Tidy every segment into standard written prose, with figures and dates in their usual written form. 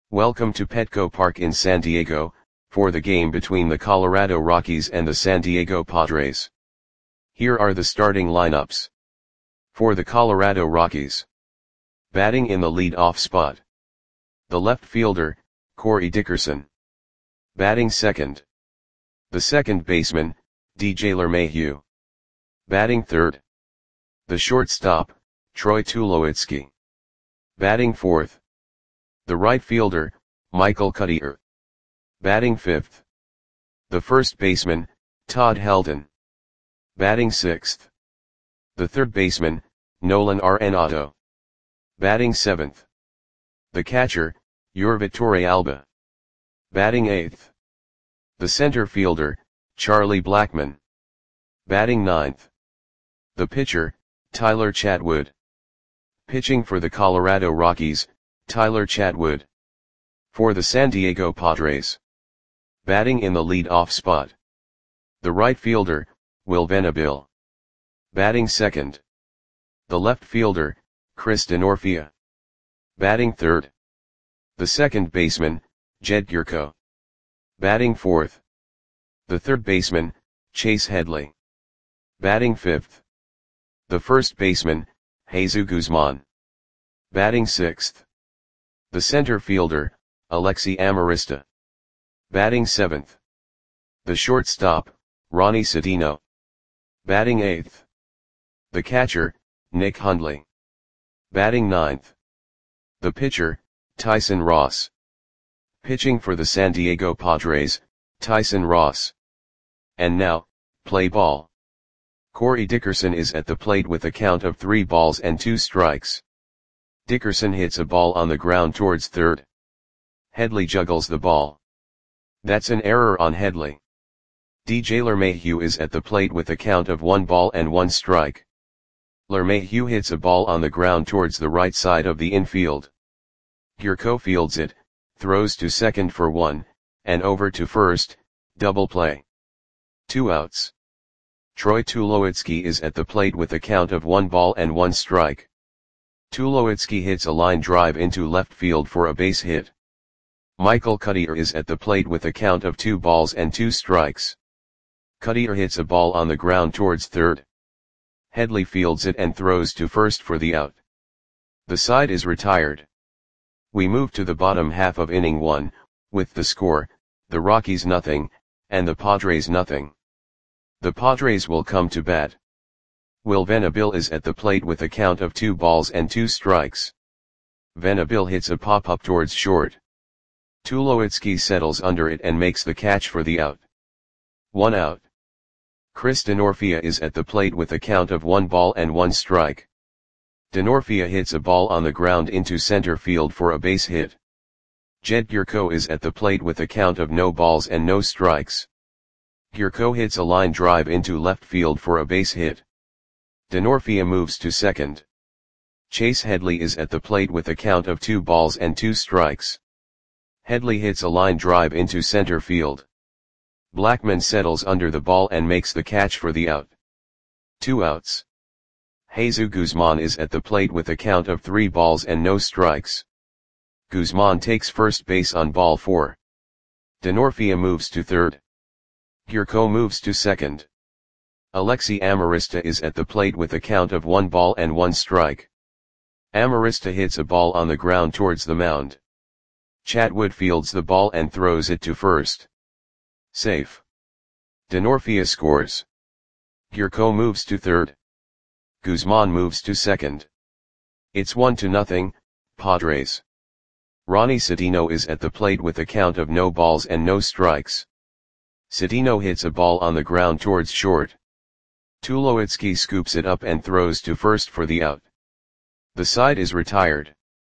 Welcome to Petco Park in San Diego, for the game between the Colorado Rockies and the San Diego Padres. Here are the starting lineups. For the Colorado Rockies. Batting in the lead-off spot. The left fielder, Corey Dickerson. Batting second. The second baseman, DJ LeMahieu. Batting third. The shortstop, Troy Tulowitzki. Batting fourth. The right fielder, Michael Cuddyer. Batting fifth. The first baseman, Todd Helton. Batting sixth. The third baseman, Nolan Arenado. Batting seventh. The catcher, Yorvi Torrealba. Batting eighth. The center fielder, Charlie Blackmon. Batting ninth. The pitcher, Tyler Chatwood. Pitching for the Colorado Rockies, Tyler Chatwood. For the San Diego Padres. Batting in the lead-off spot. The right fielder, Will Venable. Batting second. The left fielder, Chris Denorfia. Batting third. The second baseman, Jed Gyorko. Batting fourth. The third baseman, Chase Headley. Batting fifth. The first baseman, Jesus Guzman. Batting sixth. The center fielder, Alexi Amarista. Batting seventh. The shortstop, Ronnie Sedino. Batting eighth. The catcher, Nick Hundley. Batting ninth. The pitcher, Tyson Ross. Pitching for the San Diego Padres, Tyson Ross. And now, play ball. Corey Dickerson is at the plate with a count of 3 balls and 2 strikes. Dickerson hits a ball on the ground towards third. Headley juggles the ball. That's an error on Headley. DJ LeMahieu is at the plate with a count of 1 ball and 1 strike. LeMahieu hits a ball on the ground towards the right side of the infield. Gyorko fields it, throws to second for 1, and over to first, double play. 2 outs. Troy Tulowitzki is at the plate with a count of 1 ball and 1 strike. Tulowitzki hits a line drive into left field for a base hit. Michael Cuddyer is at the plate with a count of 2 balls and 2 strikes. Cuddyer hits a ball on the ground towards third. Headley fields it and throws to first for the out. The side is retired. We move to the bottom half of inning 1, with the score, the Rockies nothing, and the Padres nothing. The Padres will come to bat. Will Venable is at the plate with a count of 2 balls and 2 strikes. Venable hits a pop-up towards short. Tulowitzki settles under it and makes the catch for the out. 1 out. Chris Denorfia is at the plate with a count of 1 ball and 1 strike. Denorfia hits a ball on the ground into center field for a base hit. Jed Gyorko is at the plate with a count of no balls and no strikes. Gyorko hits a line drive into left field for a base hit. Denorfia moves to second. Chase Headley is at the plate with a count of 2 balls and 2 strikes. Headley hits a line drive into center field. Blackmon settles under the ball and makes the catch for the out. 2 outs. Jesus Guzman is at the plate with a count of 3 balls and no strikes. Guzman takes first base on ball 4. Denorfia moves to third. Gyorko moves to second. Alexi Amarista is at the plate with a count of 1 ball and 1 strike. Amarista hits a ball on the ground towards the mound. Chatwood fields the ball and throws it to first. Safe. Denorfia scores. Gyorko moves to third. Guzman moves to second. It's 1-0, Padres. Ronnie Sedino is at the plate with a count of no balls and no strikes. Sedino hits a ball on the ground towards short. Tulowitzki scoops it up and throws to first for the out. The side is retired.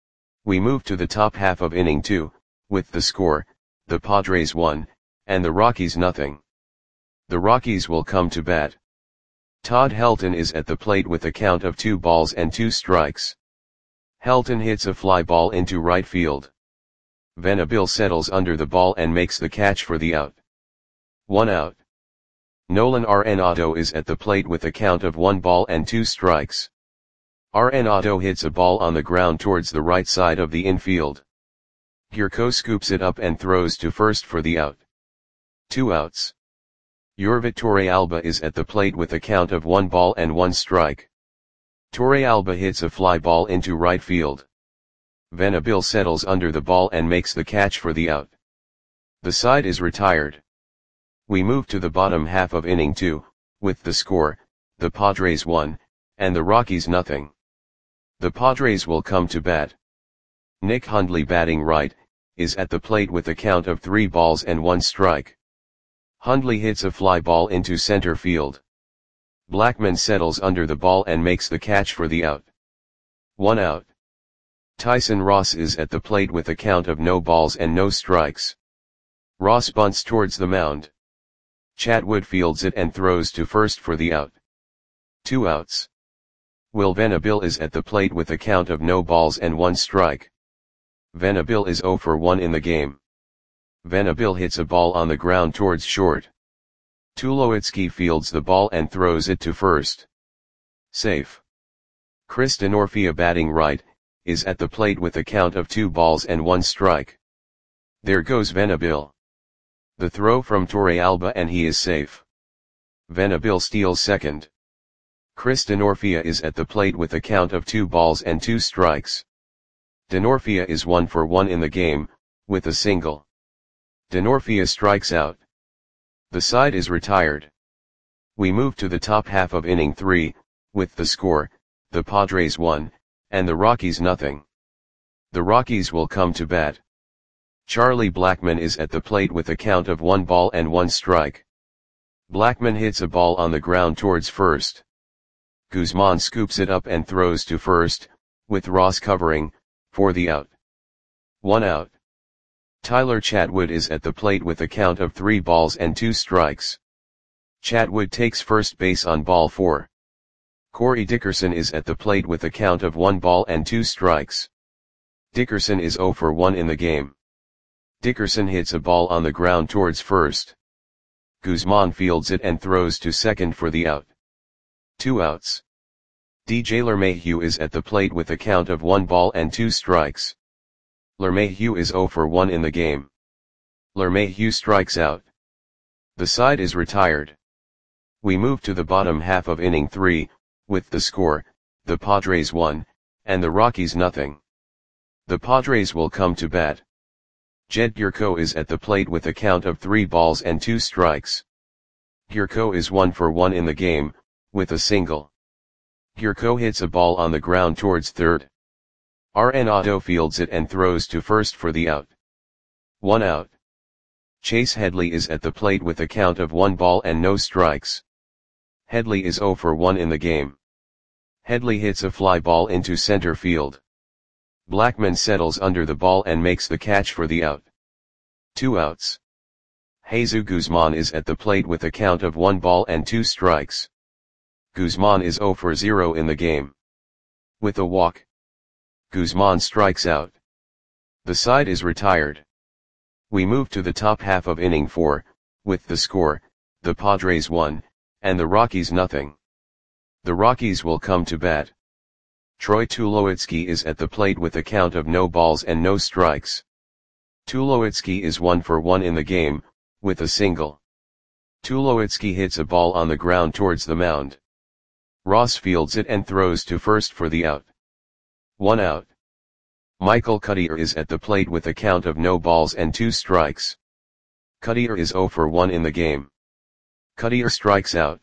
We move to the top half of inning 2, with the score, the Padres 1, and the Rockies nothing. The Rockies will come to bat. Todd Helton is at the plate with a count of 2 balls and 2 strikes. Helton hits a fly ball into right field. Venable settles under the ball and makes the catch for the out. 1 out. Nolan Arenado is at the plate with a count of 1 ball and 2 strikes. Arenado hits a ball on the ground towards the right side of the infield. Gurko scoops it up and throws to first for the out. 2 outs. Yorvit Torrealba is at the plate with a count of 1 ball and 1 strike. Torrealba hits a fly ball into right field. Venabil settles under the ball and makes the catch for the out. The side is retired. We move to the bottom half of inning 2, with the score, the Padres 1, and the Rockies nothing. The Padres will come to bat. Nick Hundley, batting right, is at the plate with a count of 3 balls and 1 strike. Hundley hits a fly ball into center field. Blackman settles under the ball and makes the catch for the out. 1 out. Tyson Ross is at the plate with a count of no balls and no strikes. Ross bunts towards the mound. Chatwood fields it and throws to first for the out. 2 outs. Will Venabil is at the plate with a count of no balls and 1 strike. Venabil is 0 for 1 in the game. Venabil hits a ball on the ground towards short. Tulowitzki fields the ball and throws it to first. Safe. Chris Denorfia, batting right, is at the plate with a count of 2 balls and 1 strike. There goes Venabil. The throw from Torrealba and he is safe. Venabil steals second. Chris Denorfia is at the plate with a count of 2 balls and 2 strikes. Denorfia is 1 for 1 in the game, with a single. Denorfia strikes out. The side is retired. We move to the top half of inning 3, with the score, the Padres 1, and the Rockies nothing. The Rockies will come to bat. Charlie Blackman is at the plate with a count of 1 ball and 1 strike. Blackman hits a ball on the ground towards first. Guzman scoops it up and throws to first, with Ross covering, for the out. 1 out. Tyler Chatwood is at the plate with a count of 3 balls and 2 strikes. Chatwood takes first base on ball 4. Corey Dickerson is at the plate with a count of 1 ball and 2 strikes. Dickerson is 0 for 1 in the game. Dickerson hits a ball on the ground towards first. Guzman fields it and throws to second for the out. 2 outs. DJ LeMahieu is at the plate with a count of 1 ball and 2 strikes. LeMahieu is 0 for 1 in the game. LeMahieu strikes out. The side is retired. We move to the bottom half of inning 3, with the score, the Padres 1, and the Rockies nothing. The Padres will come to bat. Jed Gurko is at the plate with a count of 3 balls and 2 strikes. Gurko is 1 for 1 in the game, with a single. Gurko hits a ball on the ground towards third. Arenado fields it and throws to first for the out. 1 out. Chase Headley is at the plate with a count of 1 ball and no strikes. Headley is 0 for 1 in the game. Headley hits a fly ball into center field. Blackman settles under the ball and makes the catch for the out. 2 outs. Jesus Guzman is at the plate with a count of 1 ball and 2 strikes. Guzman is 0 for 0 in the game. With a walk, Guzman strikes out. The side is retired. We move to the top half of inning 4, with the score, the Padres 1, and the Rockies nothing. The Rockies will come to bat. Troy Tulowitzki is at the plate with a count of no balls and no strikes. Tulowitzki is 1 for 1 in the game, with a single. Tulowitzki hits a ball on the ground towards the mound. Ross fields it and throws to first for the out. 1 out. Michael Cuddyer is at the plate with a count of no balls and 2 strikes. Cuddyer is 0 for 1 in the game. Cuddyer strikes out.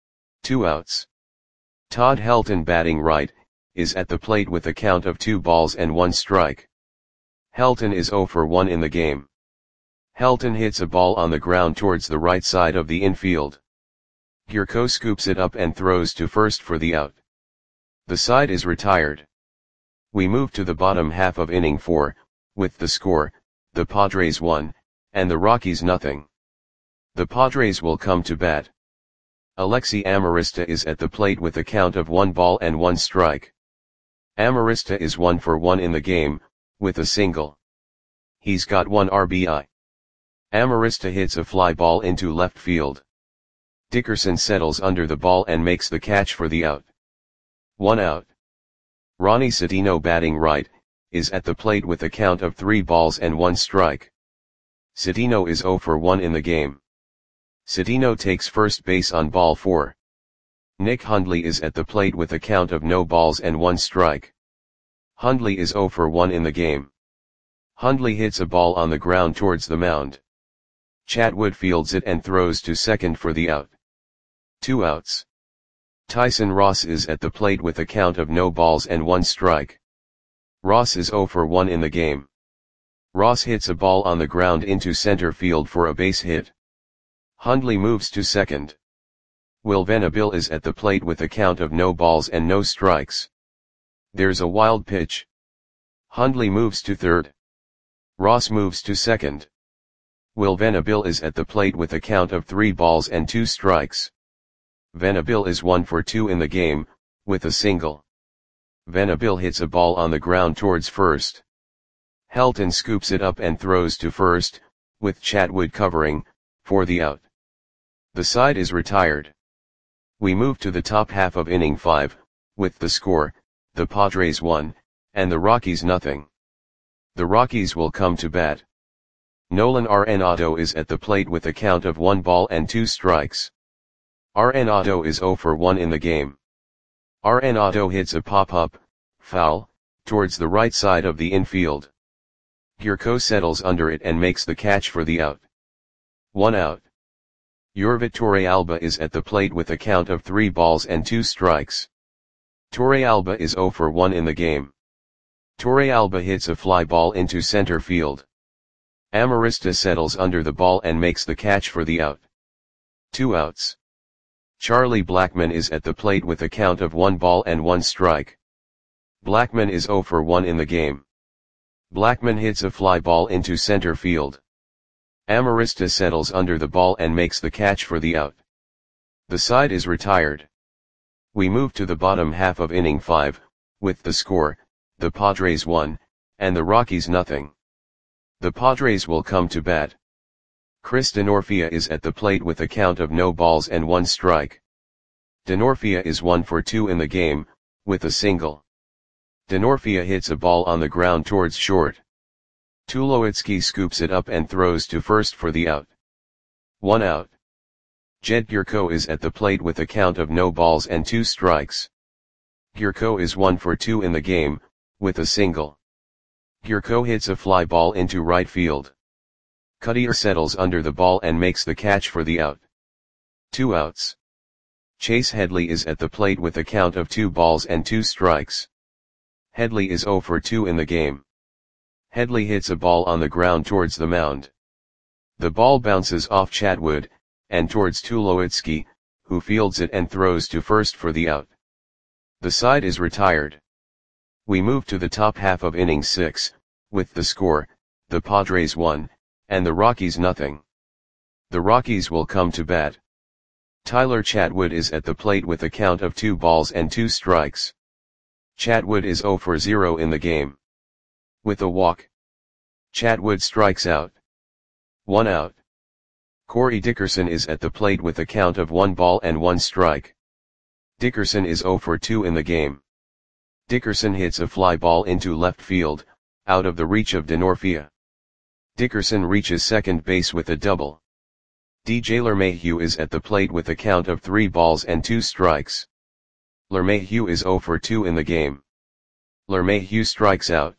2 outs. Todd Helton, batting right, is at the plate with a count of 2 balls and 1 strike. Helton is 0 for 1 in the game. Helton hits a ball on the ground towards the right side of the infield. Gurko scoops it up and throws to first for the out. The side is retired. We move to the bottom half of inning 4, with the score, the Padres 1, and the Rockies nothing. The Padres will come to bat. Alexi Amarista is at the plate with a count of 1 ball and 1 strike. Amarista is 1 for 1 in the game, with a single. He's got 1 RBI. Amarista hits a fly ball into left field. Dickerson settles under the ball and makes the catch for the out. 1 out. Ronnie Sedino, batting right, is at the plate with a count of 3 balls and 1 strike. Citino is 0 for 1 in the game. Citino takes first base on ball 4. Nick Hundley is at the plate with a count of no balls and 1 strike. Hundley is 0 for 1 in the game. Hundley hits a ball on the ground towards the mound. Chatwood fields it and throws to second for the out. 2 outs. Tyson Ross is at the plate with a count of no balls and 1 strike. Ross is 0 for 1 in the game. Ross hits a ball on the ground into center field for a base hit. Hundley moves to second. Will Venable is at the plate with a count of no balls and no strikes. There's a wild pitch. Hundley moves to third. Ross moves to second. Will Venable is at the plate with a count of 3 balls and 2 strikes. Venable is 1 for 2 in the game, with a single. Venable hits a ball on the ground towards first. Helton scoops it up and throws to first, with Chatwood covering, for the out. The side is retired. We move to the top half of inning 5, with the score, the Padres 1, and the Rockies nothing. The Rockies will come to bat. Nolan Arenado is at the plate with a count of 1 ball and 2 strikes. Arenado is 0 for 1 in the game. Arenado hits a pop-up, foul, towards the right side of the infield. Gurko settles under it and makes the catch for the out. 1 out. Yorvit Torrealba is at the plate with a count of 3 balls and 2 strikes. Torrealba is 0 for 1 in the game. Torrealba hits a fly ball into center field. Amarista settles under the ball and makes the catch for the out. 2 outs. Charlie Blackmon is at the plate with a count of 1 ball and 1 strike. Blackmon is 0 for 1 in the game. Blackmon hits a fly ball into center field. Amarista settles under the ball and makes the catch for the out. The side is retired. We move to the bottom half of inning 5, with the score, the Padres 1, and the Rockies nothing. The Padres will come to bat. Chris Denorfia is at the plate with a count of no balls and 1 strike. Denorfia is 1 for 2 in the game, with a single. Denorfia hits a ball on the ground towards short. Tulowitzki scoops it up and throws to first for the out. 1 out. Jed Gurko is at the plate with a count of no balls and 2 strikes. Gurko is 1 for 2 in the game, with a single. Gurko hits a fly ball into right field. Cutter settles under the ball and makes the catch for the out. 2 outs. Chase Headley is at the plate with a count of 2 balls and 2 strikes. Headley is 0 for 2 in the game. Headley hits a ball on the ground towards the mound. The ball bounces off Chatwood, and towards Tulowitzki, who fields it and throws to first for the out. The side is retired. We move to the top half of inning 6, with the score, the Padres 1, and the Rockies nothing. The Rockies will come to bat. Tyler Chatwood is at the plate with a count of 2 balls and 2 strikes. Chatwood is 0 for 0 in the game. With a walk. Chatwood strikes out. 1 out. Corey Dickerson is at the plate with a count of 1 ball and 1 strike. Dickerson is 0 for 2 in the game. Dickerson hits a fly ball into left field, out of the reach of Denorfia. Dickerson reaches second base with a double. DJ LeMahieu is at the plate with a count of 3 balls and 2 strikes. LeMahieu is 0 for 2 in the game. LeMahieu strikes out.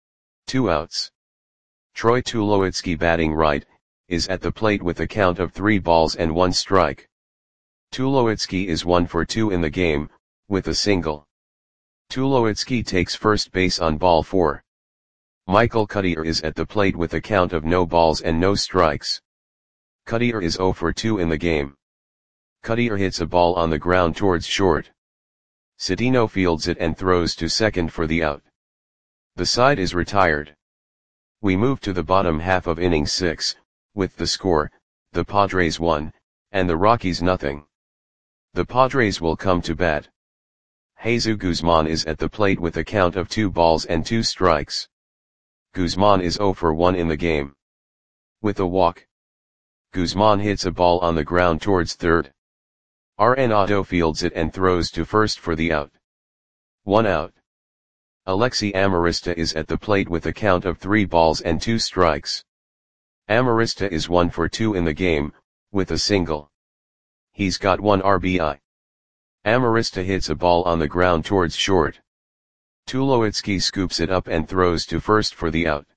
2 outs. Troy Tulowitzki batting right, is at the plate with a count of 3 balls and 1 strike. Tulowitzki is 1 for 2 in the game, with a single. Tulowitzki takes first base on ball 4. Michael Cutter is at the plate with a count of no balls and no strikes. Cutter is 0 for 2 in the game. Cutter hits a ball on the ground towards short. Citino fields it and throws to second for the out. The side is retired. We move to the bottom half of inning 6, with the score, the Padres 1, and the Rockies nothing. The Padres will come to bat. Jesus Guzman is at the plate with a count of 2 balls and 2 strikes. Guzman is 0 for 1 in the game. With a walk. Guzman hits a ball on the ground towards third. Arenado fields it and throws to first for the out. 1 out. Alexi Amarista is at the plate with a count of 3 balls and 2 strikes. Amarista is 1 for 2 in the game, with a single. He's got 1 RBI. Amarista hits a ball on the ground towards short. Tulowitzki scoops it up and throws to first for the out.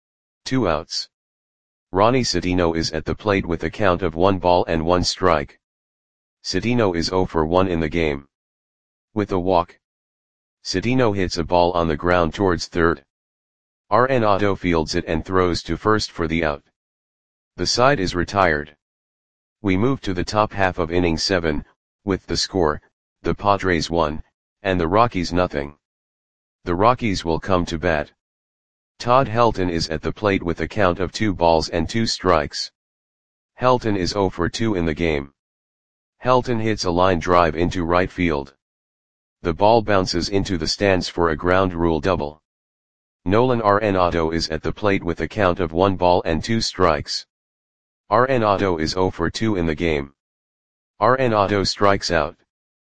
2 outs. Ronnie Cedeno is at the plate with a count of 1 ball and 1 strike. Cedeno is 0 for 1 in the game. With a walk. Cedeno hits a ball on the ground towards third. Arenado fields it and throws to first for the out. The side is retired. We move to the top half of inning 7, with the score, the Padres 1, and the Rockies nothing. The Rockies will come to bat. Todd Helton is at the plate with a count of 2 balls and 2 strikes. Helton is 0 for 2 in the game. Helton hits a line drive into right field. The ball bounces into the stands for a ground rule double. Nolan Arenado is at the plate with a count of 1 ball and 2 strikes. Arenado is 0 for 2 in the game. Arenado strikes out.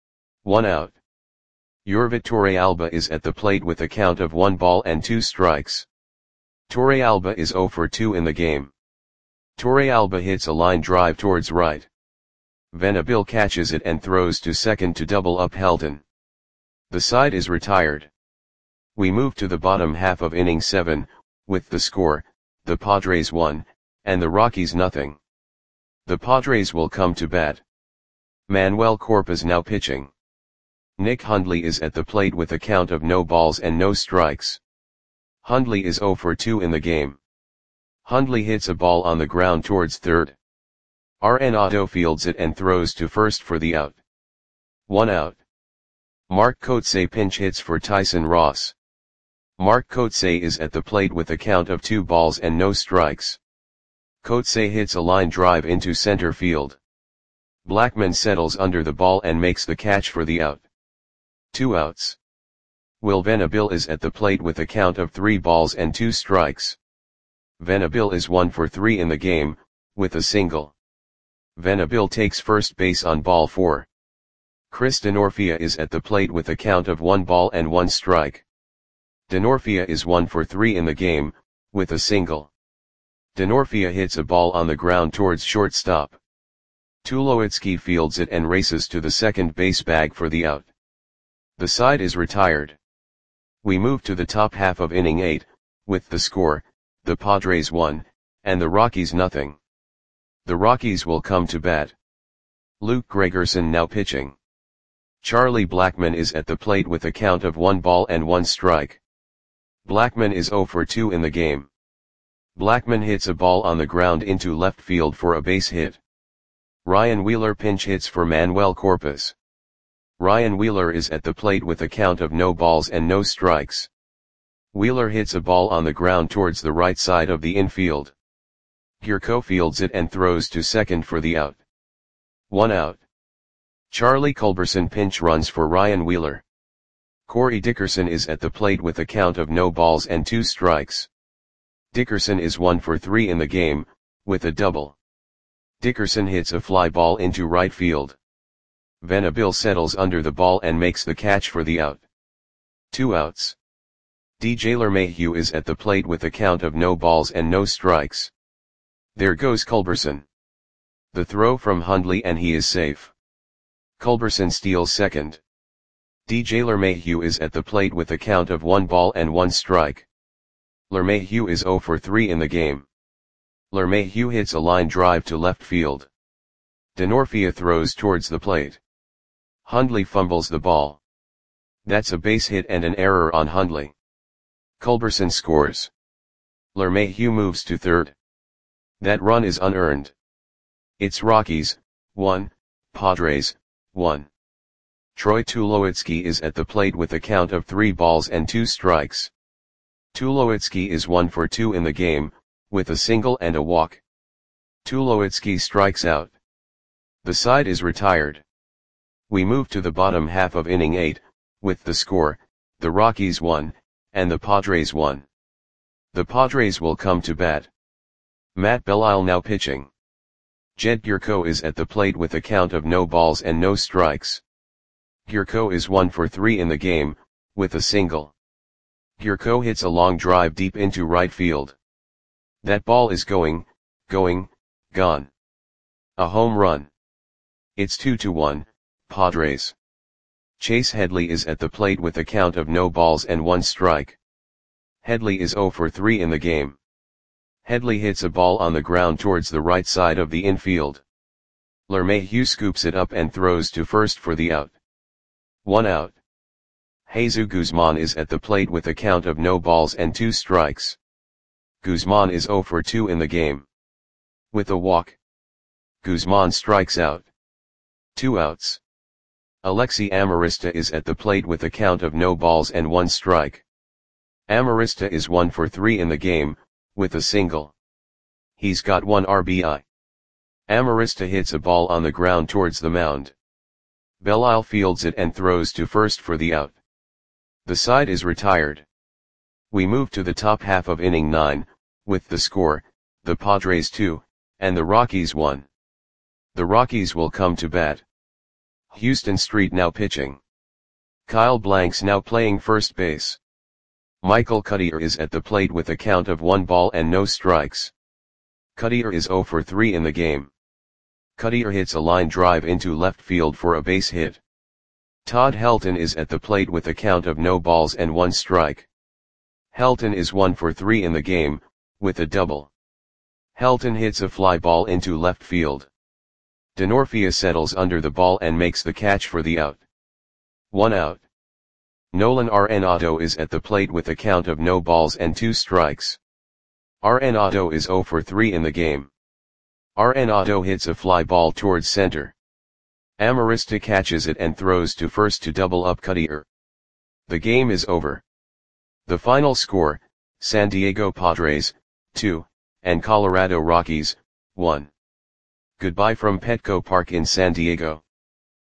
1 out. Yorvit Torrealba is at the plate with a count of 1 ball and 2 strikes. Torrealba is 0 for 2 in the game. Torrealba hits a line drive towards right. Venable catches it and throws to second to double up Helton. The side is retired. We move to the bottom half of inning 7, with the score, the Padres 1, and the Rockies nothing. The Padres will come to bat. Manuel Corpus now pitching. Nick Hundley is at the plate with a count of no balls and no strikes. Hundley is 0 for 2 in the game. Hundley hits a ball on the ground towards third. Arenado fields it and throws to first for the out. 1 out. Mark Kotsay pinch hits for Tyson Ross. Mark Kotsay is at the plate with a count of 2 balls and no strikes. Kotsay hits a line drive into center field. Blackman settles under the ball and makes the catch for the out. 2 outs. Will Venable is at the plate with a count of 3 balls and 2 strikes. Venable is 1 for 3 in the game, with a single. Venable takes first base on ball 4. Chris Denorfia is at the plate with a count of 1 ball and 1 strike. Denorfia is 1 for 3 in the game, with a single. Denorfia hits a ball on the ground towards shortstop. Tulowitzki fields it and races to the second base bag for the out. The side is retired. We move to the top half of inning 8, with the score, the Padres 1, and the Rockies nothing. The Rockies will come to bat. Luke Gregerson now pitching. Charlie Blackmon is at the plate with a count of 1 ball and 1 strike. Blackmon is 0 for 2 in the game. Blackmon hits a ball on the ground into left field for a base hit. Ryan Wheeler pinch hits for Manuel Corpus. Ryan Wheeler is at the plate with a count of no balls and no strikes. Wheeler hits a ball on the ground towards the right side of the infield. Gurko fields it and throws to second for the out. 1 out. Charlie Culberson pinch runs for Ryan Wheeler. Corey Dickerson is at the plate with a count of no balls and 2 strikes. Dickerson is 1 for 3 in the game, with a double. Dickerson hits a fly ball into right field. Venable settles under the ball and makes the catch for the out. 2 outs. DJ LeMahieu is at the plate with a count of no balls and no strikes. There goes Culberson. The throw from Hundley and he is safe. Culberson steals second. DJ LeMahieu is at the plate with a count of 1 ball and 1 strike. LeMahieu is 0 for 3 in the game. LeMahieu hits a line drive to left field. Denorfia throws towards the plate. Hundley fumbles the ball. That's a base hit and an error on Hundley. Culberson scores. LeMahieu moves to third. That run is unearned. It's Rockies, 1, Padres, 1. Troy Tulowitzki is at the plate with a count of 3 balls and 2 strikes. Tulowitzki is 1 for 2 in the game, with a single and a walk. Tulowitzki strikes out. The side is retired. We move to the bottom half of inning 8, with the score, the Rockies 1, and the Padres 1. The Padres will come to bat. Matt Belisle now pitching. Jed Gurko is at the plate with a count of no balls and no strikes. Gurko is 1 for 3 in the game, with a single. Gurko hits a long drive deep into right field. That ball is gone. A home run. It's 2-1, Padres. Chase Headley is at the plate with a count of no balls and 1 strike. Headley is 0 for 3 in the game. Headley hits a ball on the ground towards the right side of the infield. LeMahieu scoops it up and throws to first for the out. 1 out. Jesus Guzman is at the plate with a count of no balls and 2 strikes. Guzman is 0 for 2 in the game. With a walk, Guzman strikes out. 2 outs. Alexi Amarista is at the plate with a count of no balls and 1 strike. Amarista is 1 for 3 in the game, with a single. He's got 1 RBI. Amarista hits a ball on the ground towards the mound. Belial fields it and throws to first for the out. The side is retired. We move to the top half of inning 9, with the score, the Padres 2, and the Rockies 1. The Rockies will come to bat. Houston Street now pitching. Kyle Blanks now playing first base. Michael Cuddyer is at the plate with a count of 1 ball and no strikes. Cuddyer is 0 for 3 in the game. Cuddyer hits a line drive into left field for a base hit. Todd Helton is at the plate with a count of no balls and 1 strike. Helton is 1 for 3 in the game, with a double. Helton hits a fly ball into left field. Denorfia settles under the ball and makes the catch for the out. 1 out. Nolan Arenado is at the plate with a count of no balls and 2 strikes. Arenado is 0 for 3 in the game. Arenado hits a fly ball towards center. Amarista catches it and throws to first to double up Cuddyer. The game is over. The final score, San Diego Padres, 2, and Colorado Rockies, 1. Goodbye from Petco Park in San Diego.